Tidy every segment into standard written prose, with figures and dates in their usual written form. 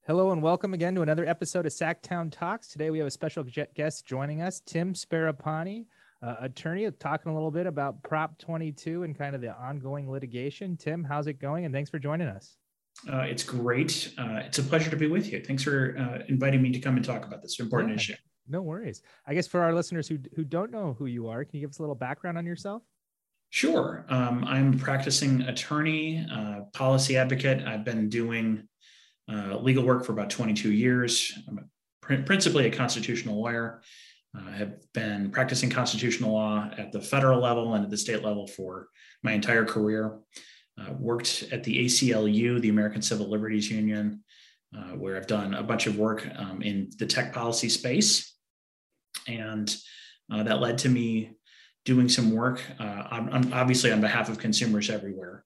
Hello and welcome again to another episode of Sacktown Talks. Today we have a special guest joining us, Tim Sparapany, attorney, talking a little bit about Prop 22 and kind of the ongoing litigation. Tim, how's it going? And thanks for joining us. It's great. It's a pleasure to be with you. Thanks for inviting me to come and talk about this important issue. No worries. I guess for our listeners who don't know who you are, can you give us a little background on yourself? Sure. I'm a practicing attorney, policy advocate. I've been doing legal work for about 22 years. I'm principally a constitutional lawyer. I have been practicing constitutional law at the federal level and at the state level for my entire career. Worked at the ACLU, the American Civil Liberties Union, where I've done a bunch of work in the tech policy space. And that led to me doing some work, obviously on behalf of consumers everywhere.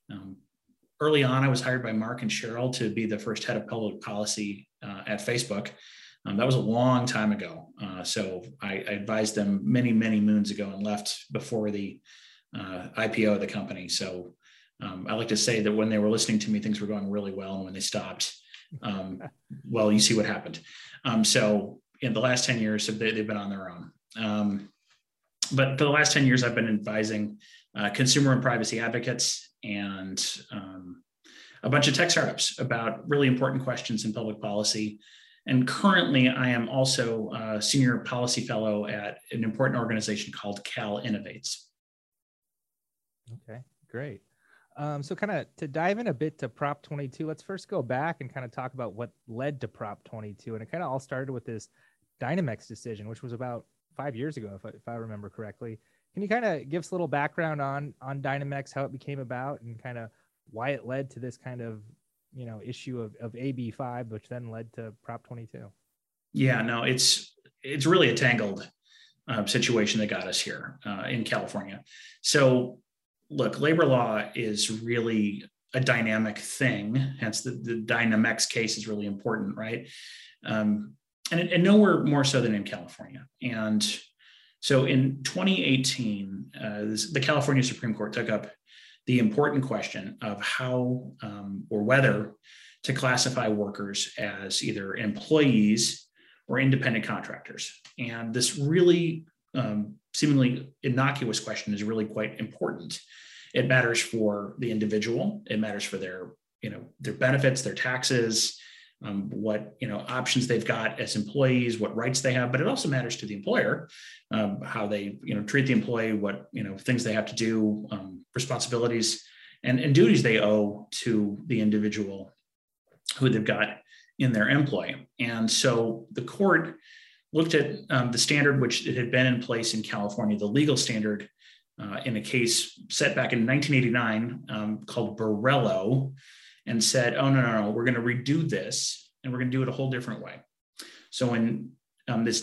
Early on, I was hired by Mark and Cheryl to be the first head of public policy at Facebook. That was a long time ago. So I advised them many, many moons ago and left before the IPO of the company. So I like to say that when they were listening to me, things were going really well. And when they stopped, well, you see what happened. So in the last 10 years, they've been on their own. But for the last 10 years, I've been advising consumer and privacy advocates and a bunch of tech startups about really important questions in public policy. And currently, I am also a senior policy fellow at an important organization called Cal Innovates. Okay, great. So kind of to dive in a bit to Prop 22, let's first go back and kind of talk about what led to Prop 22. And it kind of all started with this Dynamex decision, which was about 5 years ago, if I remember correctly. Can you kind of give us a little background on Dynamex, how it became about, and kind of why it led to this kind of, issue of AB 5, which then led to Prop 22? Yeah, no, it's really a tangled situation that got us here in California. So look, labor law is really a dynamic thing. Hence the Dynamex case is really important, right? And nowhere more so than in California. And so in 2018, the California Supreme Court took up the important question of how or whether to classify workers as either employees or independent contractors. And this really seemingly innocuous question is really quite important. It matters for the individual. It matters for their benefits, their taxes, what options they've got as employees, what rights they have. But it also matters to the employer, how they treat the employee, what things they have to do, responsibilities and duties they owe to the individual who they've got in their employ. And so the court looked at the standard which it had been in place in California, the legal standard in a case set back in 1989 called Borrello, and said, oh, no, we're going to redo this and we're going to do it a whole different way. So in this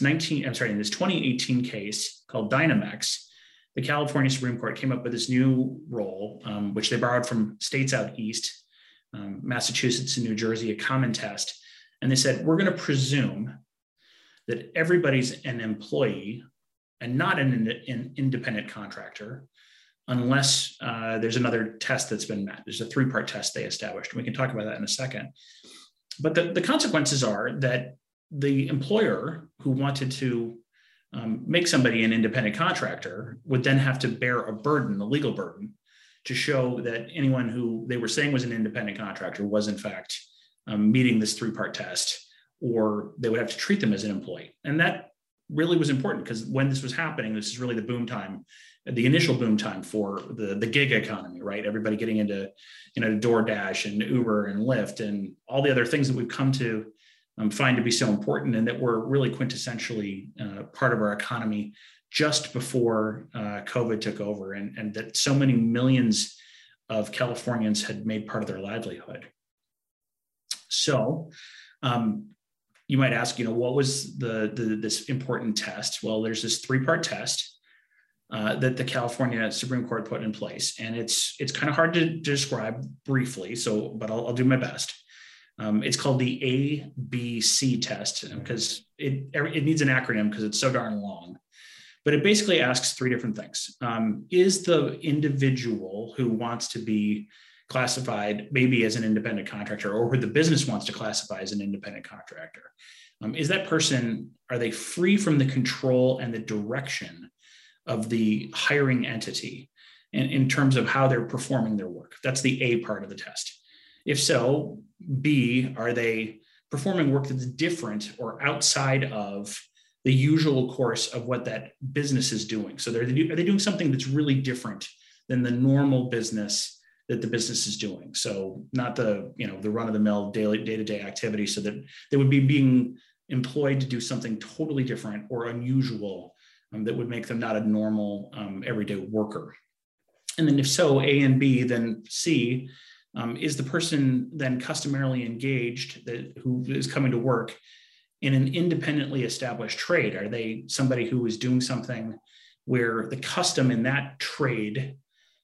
2018 case called Dynamex, the California Supreme Court came up with this new rule, which they borrowed from states out east, Massachusetts and New Jersey, a common test. And they said, we're going to presume that everybody's an employee and not an independent contractor, unless there's another test that's been met. There's a 3-part test they established. And we can talk about that in a second. But the consequences are that the employer who wanted to make somebody an independent contractor would then have to bear a burden, a legal burden, to show that anyone who they were saying was an independent contractor was in fact meeting this 3-part test, or they would have to treat them as an employee. And that really was important because when this was happening, this is really the boom time, the initial boom time for the gig economy, right? Everybody getting into DoorDash and Uber and Lyft and all the other things that we've come to find to be so important and that were really quintessentially part of our economy just before COVID took over, and that so many millions of Californians had made part of their livelihood. So you might ask, what was this important test? Well, there's this 3-part test that the California Supreme Court put in place, and it's kind of hard to describe briefly. But I'll do my best. It's called the ABC test because it needs an acronym because it's so darn long. But it basically asks 3 different things. Is the individual who wants to be classified maybe as an independent contractor, or who the business wants to classify as an independent contractor. Is that person, are they free from the control and the direction of the hiring entity in terms of how they're performing their work? That's the A part of the test. If so, B, are they performing work that's different or outside of the usual course of what that business is doing? So are they doing something that's really different than the normal business that the business is doing? So not the run-of-the-mill day-to-day activity, so that they would be being employed to do something totally different or unusual that would make them not a normal everyday worker. And then if so, A and B, then C, is the person then customarily engaged who is coming to work in an independently established trade? Are they somebody who is doing something where the custom in that trade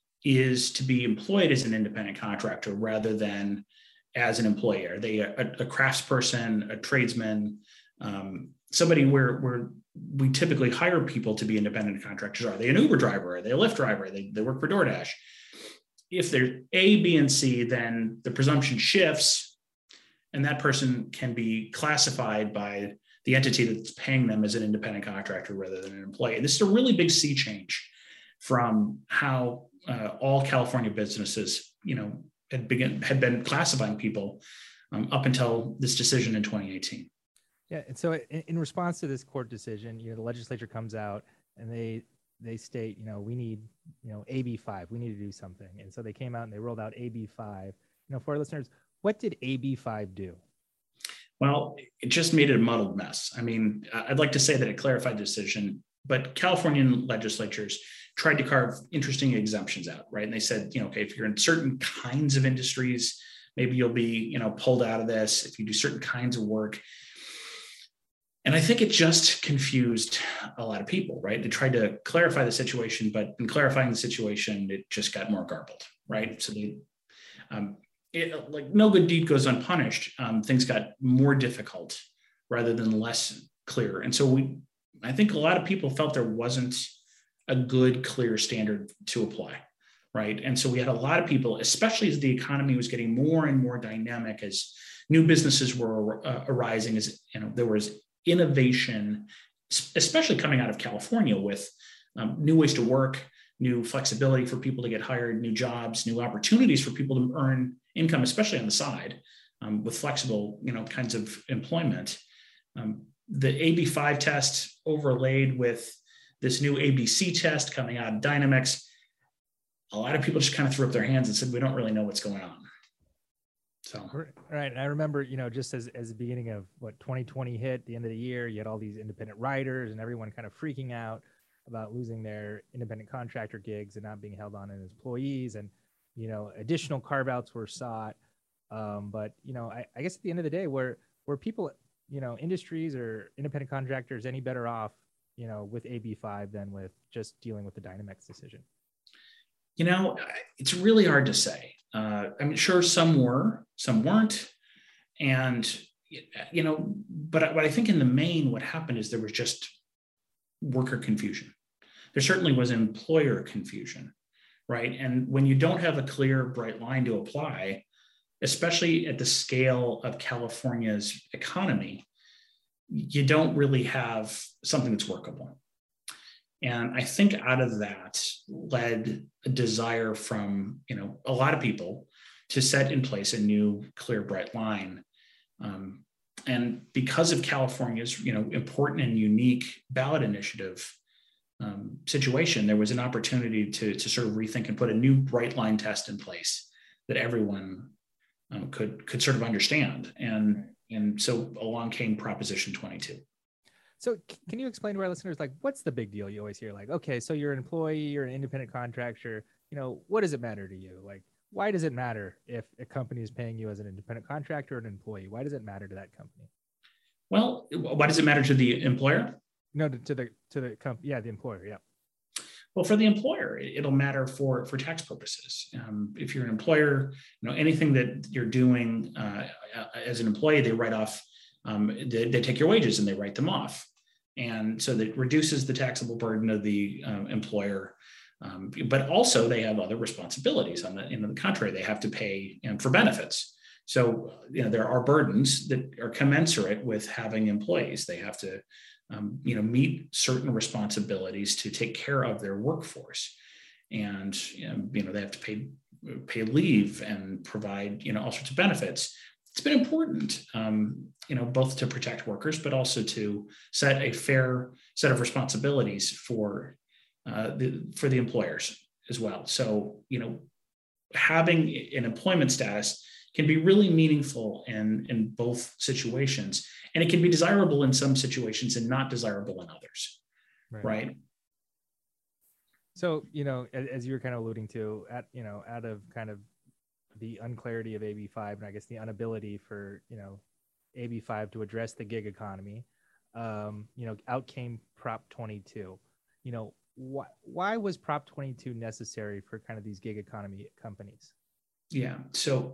is to be employed as an independent contractor rather than as an employee? Are they a craftsperson, a tradesman, somebody where we typically hire people to be independent contractors? Are they an Uber driver? Are they a Lyft driver? They work for DoorDash. If they're A, B, and C, then the presumption shifts, and that person can be classified by the entity that's paying them as an independent contractor rather than an employee. And this is a really big sea change from how all California businesses, had been classifying people up until this decision in 2018. Yeah, and so in response to this court decision, the legislature comes out and they state, we need, AB5, we need to do something. And so they came out and they rolled out AB5. For our listeners, what did AB5 do? Well, it just made it a muddled mess. I mean, I'd like to say that it clarified the decision, but Californian legislatures tried to carve interesting exemptions out, right? And they said, okay, if you're in certain kinds of industries, maybe you'll be, pulled out of this if you do certain kinds of work. And I think it just confused a lot of people, right? They tried to clarify the situation, but in clarifying the situation, it just got more garbled, right? So like no good deed goes unpunished. Things got more difficult rather than less clear. And so I think a lot of people felt there wasn't a good, clear standard to apply, right? And so we had a lot of people, especially as the economy was getting more and more dynamic, as new businesses were arising, as there was innovation, especially coming out of California, with new ways to work, new flexibility for people to get hired, new jobs, new opportunities for people to earn income, especially on the side, with flexible, kinds of employment. The AB5 test overlaid with this new ABC test coming out of Dynamex, a lot of people just kind of threw up their hands and said, we don't really know what's going on. So, right. And I remember, just as the beginning of 2020 hit, the end of the year, you had all these independent writers and everyone kind of freaking out about losing their independent contractor gigs and not being held on as employees. And, additional carve-outs were sought. But, I guess at the end of the day, were people, industries or independent contractors any better off, with AB5 than with just dealing with the Dynamex decision? It's really hard to say. I'm sure some were, some weren't. And, but I think in the main, what happened is there was just worker confusion. There certainly was employer confusion, right? And when you don't have a clear, bright line to apply, especially at the scale of California's economy, you don't really have something that's workable. And I think out of that led a desire from, a lot of people to set in place a new, clear, bright line. And because of California's, important and unique ballot initiative situation, there was an opportunity to sort of rethink and put a new bright line test in place that everyone could sort of understand. And so along came Proposition 22. So can you explain to our listeners, what's the big deal? You always hear okay, so you're an employee, you're an independent contractor, what does it matter to you? Why does it matter if a company is paying you as an independent contractor or an employee? Why does it matter to that company? Well, why does it matter to the employer? No, to the company. Yeah, the employer. Yeah. Well, for the employer, it'll matter for tax purposes. If you're an employer, anything that you're doing as an employee, they write off. They take your wages and they write them off, and so that reduces the taxable burden of the employer. But also they have other responsibilities. On the contrary, they have to pay for benefits. So there are burdens that are commensurate with having employees. They have to meet certain responsibilities to take care of their workforce, and they have to pay leave and provide all sorts of benefits. It's been important, both to protect workers, but also to set a fair set of responsibilities for the employers as well. So, having an employment status can be really meaningful in both situations, and it can be desirable in some situations and not desirable in others, right? So, as you were kind of alluding to, out of kind of the unclarity of AB5, and I guess the inability for, AB5 to address the gig economy, out came Prop 22. Why was Prop 22 necessary for kind of these gig economy companies? Yeah. So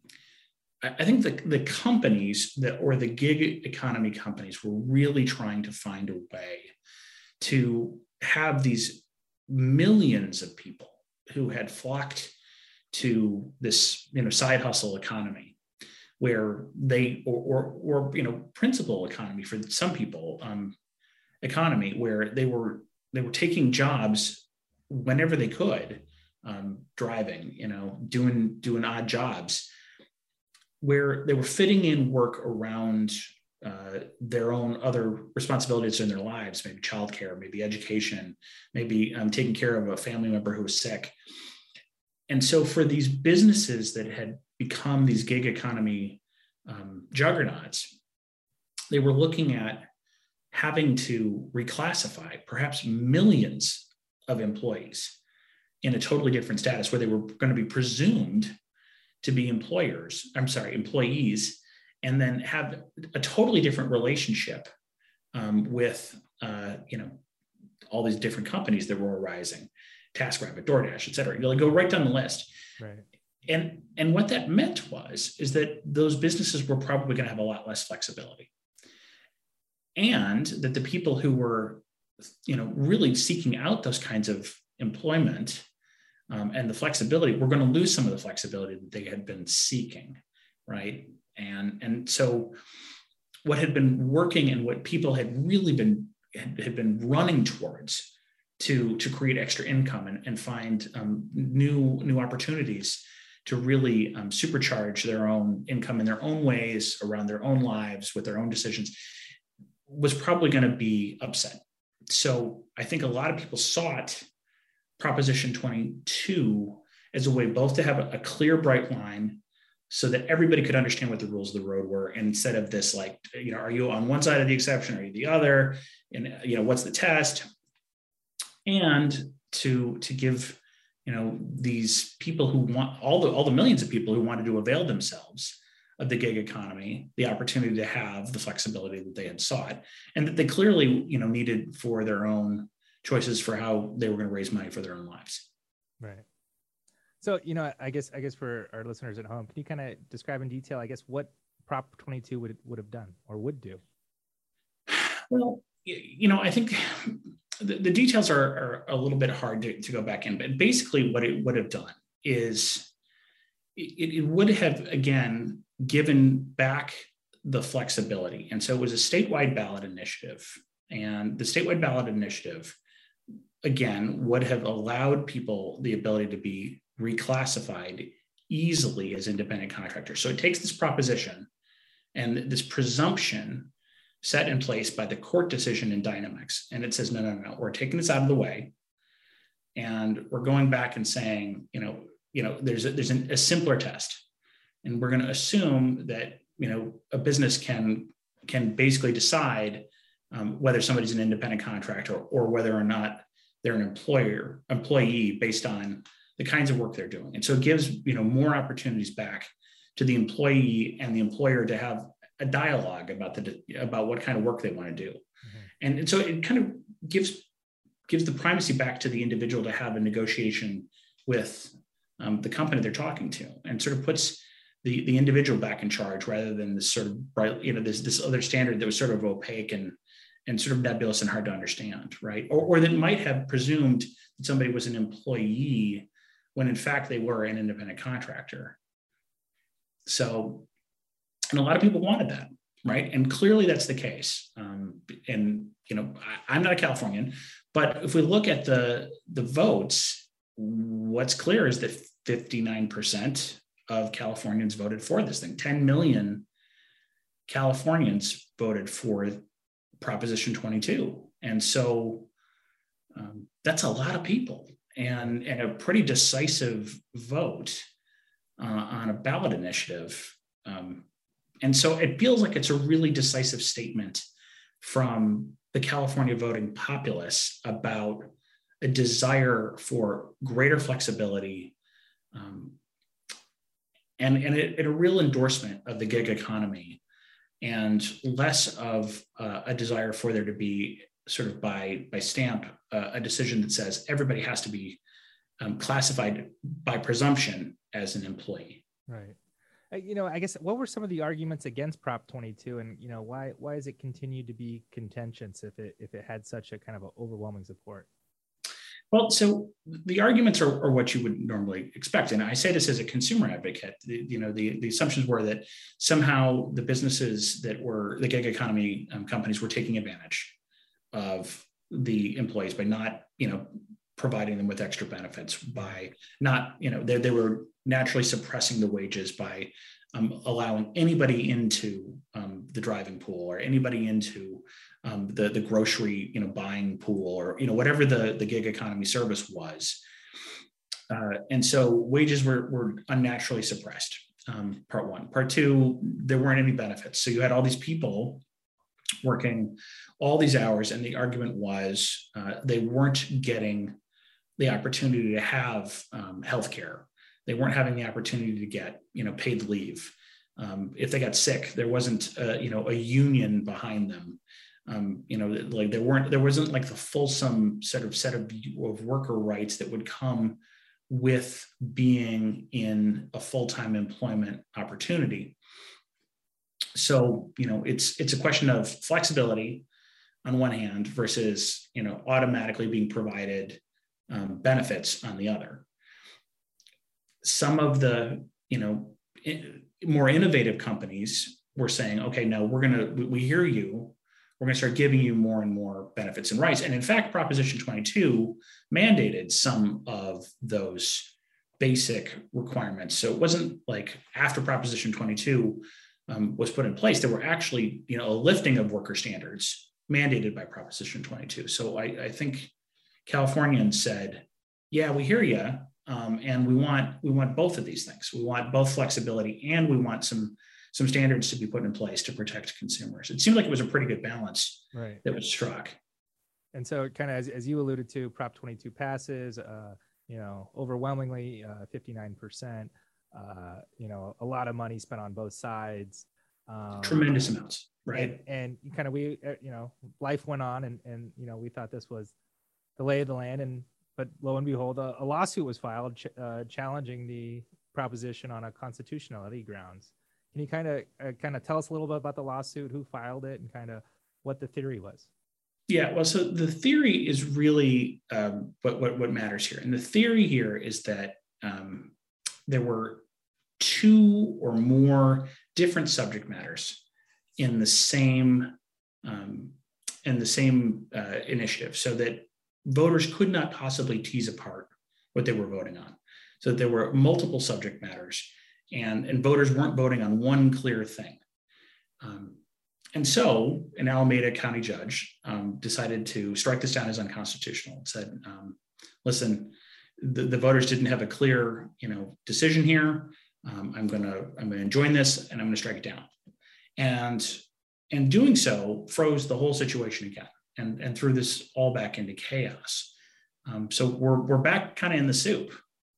I think the companies or the gig economy companies were really trying to find a way to have these millions of people who had flocked to this, side hustle economy, where they or principal economy for some people, economy where they were taking jobs whenever they could, driving, doing odd jobs, where they were fitting in work around their own other responsibilities in their lives, maybe childcare, maybe education, maybe taking care of a family member who was sick. And so for these businesses that had become these gig economy juggernauts, they were looking at having to reclassify perhaps millions of employees in a totally different status, where they were going to be presumed to be employees, and then have a totally different relationship with all these different companies that were arising, TaskRabbit, DoorDash, et cetera. Go right down the list. Right. And what that meant is that those businesses were probably going to have a lot less flexibility, and that the people who were really seeking out those kinds of employment and the flexibility were going to lose some of the flexibility that they had been seeking, right? And so what had been working and what people had really been running towards to create extra income and find new opportunities to really supercharge their own income in their own ways, around their own lives, with their own decisions, was probably going to be upset. So I think a lot of people sought Proposition 22 as a way both to have a clear, bright line so that everybody could understand what the rules of the road were, instead of this, are you on one side of the exception? Are you the other? And, what's the test? And to give, these people who want, all the millions of people who wanted to avail themselves of the gig economy, the opportunity to have the flexibility that they had sought, and that they clearly, needed for their own choices for how they were going to raise money for their own lives. Right. So, I guess for our listeners at home, can you kind of describe in detail, I guess, what Prop 22 would have done or would do? Well, I think the details are a little bit hard to go back in, but basically what it would have done is it would have, again, given back the flexibility. And so it was a statewide ballot initiative. And the statewide ballot initiative, again, would have allowed people the ability to be reclassified easily as independent contractors. So it takes this proposition and this presumption set in place by the court decision in Dynamex, and it says, no, we're taking this out of the way, and we're going back and saying, there's a simpler test, and we're going to assume that a business can basically decide whether somebody's an independent contractor or whether or not they're an employee based on the kinds of work they're doing. And so it gives more opportunities back to the employee and the employer to have a dialogue about what kind of work they want to do. Mm-hmm. And so it kind of gives the primacy back to the individual to have a negotiation with the company they're talking to, and sort of puts the individual back in charge, rather than this sort of bright, this other standard that was sort of opaque and sort of nebulous and hard to understand, right? Or that might have presumed that somebody was an employee when in fact they were an independent contractor. So, and a lot of people wanted that, right? And clearly that's the case. And, I'm not a Californian, but if we look at the votes, what's clear is that 59% of Californians voted for this thing. 10 million Californians voted for Proposition 22. And so that's a lot of people and a pretty decisive vote on a ballot initiative. And so it feels like it's a really decisive statement from the California voting populace about a desire for greater flexibility and a real endorsement of the gig economy, and less of a desire for there to be sort of by stamp a decision that says everybody has to be classified by presumption as an employee. Right. I guess what were some of the arguments against Prop 22, and why has it continued to be contentious if it had such a kind of overwhelming support? Well, so the arguments are what you would normally expect, and I say this as a consumer advocate. The assumptions were that somehow the businesses that were the gig economy companies were taking advantage of the employees by not providing them with extra benefits, by not they were naturally suppressing the wages by allowing anybody into the driving pool or anybody into the grocery buying pool or whatever the gig economy service was, and so wages were unnaturally suppressed. Part one. Part two, there weren't any benefits, so you had all these people working all these hours, and the argument was they weren't getting the opportunity to have healthcare. They weren't having the opportunity to get paid leave. If they got sick, there wasn't a union behind them. There wasn't like the fulsome set of worker rights that would come with being in a full-time employment opportunity. So it's a question of flexibility on one hand versus automatically being provided benefits on the other. Some of the more innovative companies were saying, okay, no, we hear you. We're going to start giving you more and more benefits and rights. And in fact, Proposition 22 mandated some of those basic requirements. So it wasn't like after Proposition 22 was put in place, there were actually a lifting of worker standards mandated by Proposition 22. So I think Californians said, yeah, we hear you. And we want both of these things. We want both flexibility and we want some standards to be put in place to protect consumers. It seemed like it was a pretty good balance that was struck. And so kind of as you alluded to, Prop 22 passes, overwhelmingly 59%, a lot of money spent on both sides. Tremendous amounts, right? And kind of life went on and we thought this was the lay of the land, but lo and behold, a lawsuit was filed challenging the proposition on a constitutionality grounds. Can you kind of tell us a little bit about the lawsuit, who filed it, and kind of what the theory was? Yeah, well, so the theory is really what matters here, and the theory here is that there were two or more different subject matters in the same initiative, so that voters could not possibly tease apart what they were voting on. So there were multiple subject matters, and voters weren't voting on one clear thing. And so an Alameda County judge decided to strike this down as unconstitutional and said, listen, the voters didn't have a clear decision here. I'm going to enjoin this and I'm going to strike it down. And doing so froze the whole situation again and threw this all back into chaos. So we're back kind of in the soup.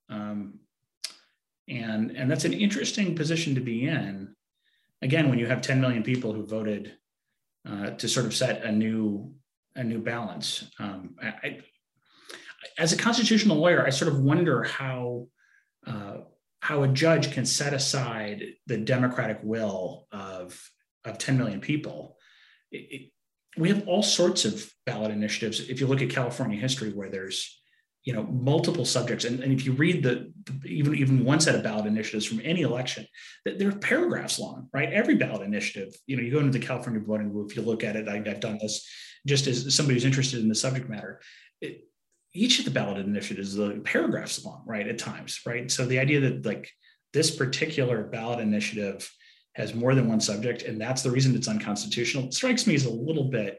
And that's an interesting position to be in. Again, when you have 10 million people who voted to sort of set a new balance. As a constitutional lawyer, I sort of wonder how a judge can set aside the democratic will of 10 million people. We have all sorts of ballot initiatives. If you look at California history, where there's multiple subjects. And if you read even one set of ballot initiatives from any election, they're paragraphs long, right? Every ballot initiative, you go into the California voting group, you look at it, I've done this just as somebody who's interested in the subject matter. Each of the ballot initiatives is paragraphs long, right? At times, right? So the idea that like this particular ballot initiative has more than one subject, and that's the reason it's unconstitutional, strikes me as a little bit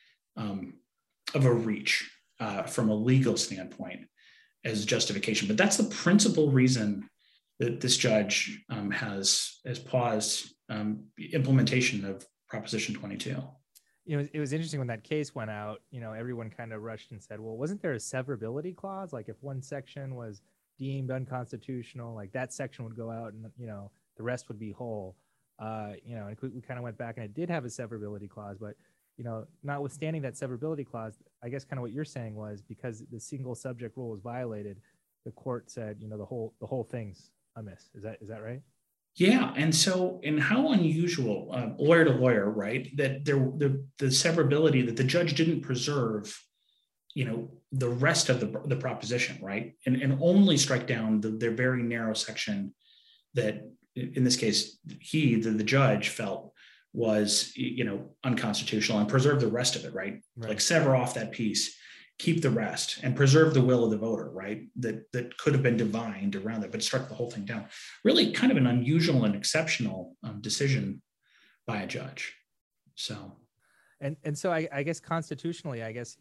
of a reach from a legal standpoint as justification. But that's the principal reason that this judge has paused implementation of Proposition 22. It was interesting when that case went out, everyone kind of rushed and said, well, wasn't there a severability clause? Like if one section was deemed unconstitutional, like that section would go out and, the rest would be whole. And we kind of went back and it did have a severability clause, but, notwithstanding that severability clause, I guess kind of what you're saying was because the single subject rule was violated, the court said, the whole thing's amiss. Is that right? Yeah, and how unusual, lawyer to lawyer, right? That the severability, that the judge didn't preserve, the rest of the proposition, right? And only strike down their very narrow section that, in this case, the judge felt was, unconstitutional, and preserve the rest of it, right? Like sever off that piece, keep the rest, and preserve the will of the voter, right? That could have been divined around that, but struck the whole thing down. Really kind of an unusual and exceptional decision by a judge. So. And so I guess constitutionally, I guess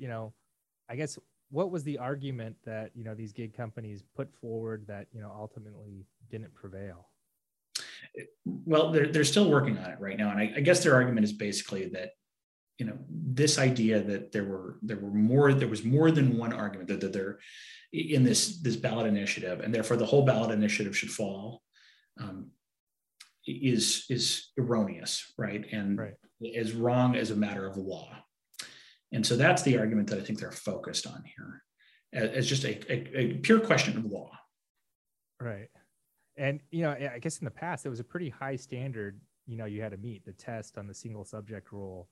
what was the argument that, these gig companies put forward that, ultimately didn't prevail? Well, they're still working on it right now. And I guess their argument is basically that, this idea that there was more than one argument that they're in this ballot initiative, and therefore the whole ballot initiative should fall, is erroneous, right? And is wrong as a matter of law. And so that's the argument that I think they're focused on here, as just a pure question of law. Right. And, I guess in the past, it was a pretty high standard, you had to meet the test on the single subject rule.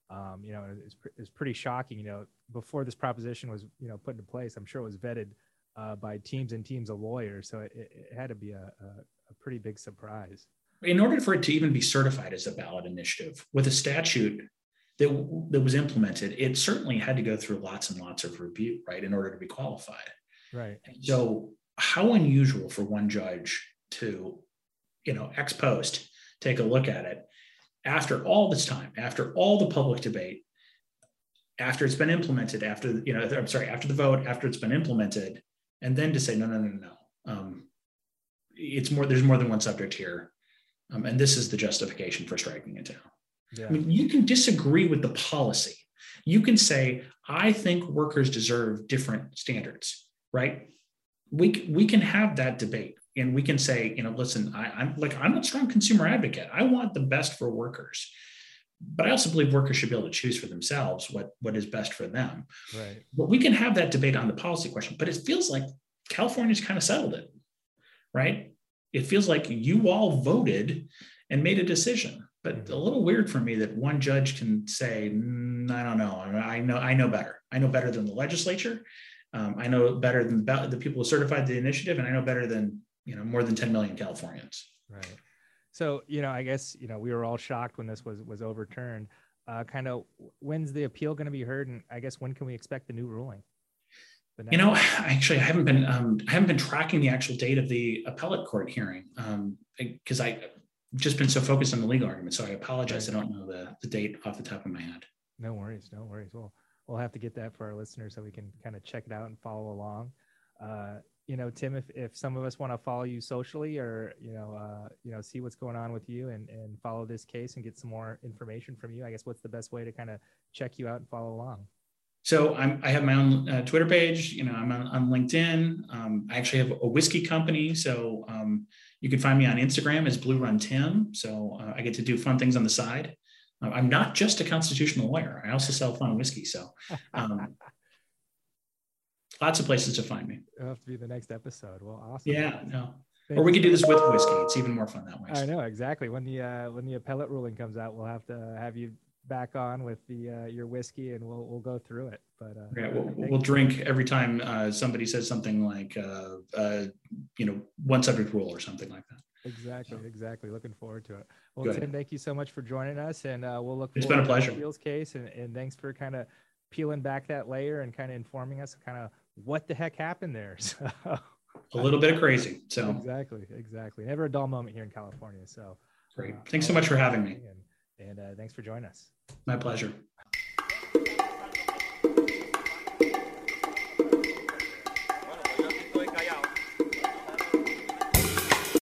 It's pretty shocking, before this proposition was, put into place, I'm sure it was vetted by teams and teams of lawyers. So it had to be a pretty big surprise. In order for it to even be certified as a ballot initiative with a statute that was implemented, it certainly had to go through lots and lots of review, right, in order to be qualified. Right. And so how unusual for one judge to, ex post, take a look at it after all this time, after all the public debate, after it's been implemented, after the vote, after it's been implemented, and then to say, no. There's more than one subject here. And this is the justification for striking it down. Yeah. I mean, you can disagree with the policy. You can say, I think workers deserve different standards, right? We can have that debate, and we can say, listen, I'm a strong consumer advocate. I want the best for workers, but I also believe workers should be able to choose for themselves what is best for them. Right. But we can have that debate on the policy question, but it feels like California's kind of settled it, right? It feels like you all voted and made a decision, but a little weird for me that one judge can say, I don't know. I know better. I know better than the legislature. I know better than the people who certified the initiative, and I know better than, more than 10 million Californians. Right. So, I guess, we were all shocked when this was overturned. Kind of, when's the appeal going to be heard? And I guess when can we expect the new ruling? Actually, I haven't been tracking the actual date of the appellate court hearing because I've just been so focused on the legal argument. So I apologize. Right. I don't know the date off the top of my head. No worries. We'll have to get that for our listeners so we can kind of check it out and follow along. Tim, if some of us want to follow you socially or, see what's going on with you and follow this case and get some more information from you, I guess what's the best way to kind of check you out and follow along? So I have my own Twitter page. I'm on LinkedIn. I actually have a whiskey company. So you can find me on Instagram as Blue Run Tim. So I get to do fun things on the side. I'm not just a constitutional lawyer. I also sell fun whiskey. So lots of places to find me. It'll have to be the next episode. Well, awesome. Yeah, no. Or we could do this with whiskey. It's even more fun that way. I know, exactly. When the appellate ruling comes out, we'll have to have you back on with the your whiskey, and we'll go through it. But yeah, we'll drink every time somebody says something like one subject rule or something like that. Exactly. Looking forward to it. Well, Good. Tim, thank you so much for joining us, and we'll look. It's been a pleasure. To the Fields case, and thanks for kind of peeling back that layer and kind of informing us kind of what the heck happened there. So a little bit of crazy. So exactly. Never a dull moment here in California. So great. Thanks so much for having me. And thanks for joining us. My pleasure.